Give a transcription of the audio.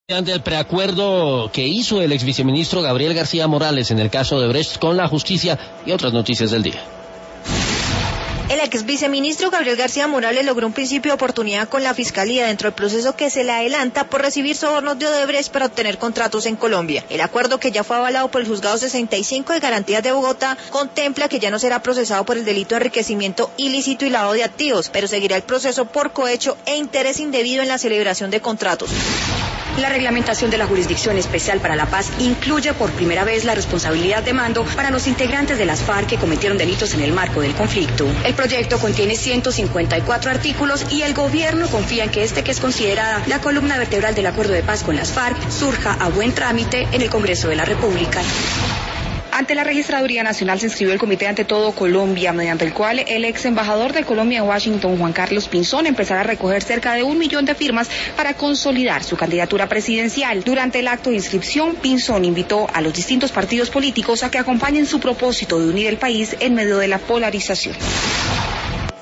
Ante el preacuerdo que hizo el exviceministro Gabriel García Morales en el caso de Brecht con la justicia y otras noticias del día. El exviceministro Gabriel García Morales logró un principio de oportunidad con la Fiscalía dentro del proceso que se le adelanta por recibir sobornos de Odebrecht para obtener contratos en Colombia. El acuerdo, que ya fue avalado por el Juzgado 65 de Garantías de Bogotá, contempla que ya no será procesado por el delito de enriquecimiento ilícito y lavado de activos, pero seguirá el proceso por cohecho e interés indebido en la celebración de contratos. La reglamentación de la Jurisdicción Especial para la Paz incluye por primera vez la responsabilidad de mando para los integrantes de las FARC que cometieron delitos en el marco del conflicto. El proyecto contiene 154 artículos y el gobierno confía en que que es considerada la columna vertebral del acuerdo de paz con las FARC, surja a buen trámite en el Congreso de la República. Ante la Registraduría Nacional se inscribió el Comité Ante Todo Colombia, mediante el cual el ex embajador de Colombia en Washington, Juan Carlos Pinzón, empezará a recoger cerca de 1 millón de firmas para consolidar su candidatura presidencial. Durante el acto de inscripción, Pinzón invitó a los distintos partidos políticos a que acompañen su propósito de unir el país en medio de la polarización.